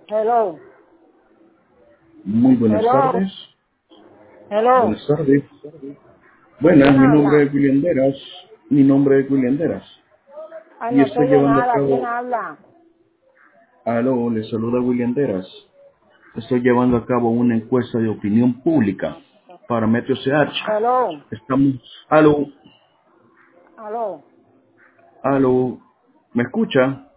Hello. Muy buenas Hello. tardes. Hello. Buenas tardes. Buenas, ¿Quién mi nombre habla? es William Deras. Mi nombre es William Deras. Ay, Y no se estoy oye llevando a nada. ¿Quién cabo... habla? Aló, le saluda William Deras. Estoy llevando a cabo una encuesta de opinión pública para Metro CH. Hello. Estamos... Aló, Aló. aló. ¿Me escucha?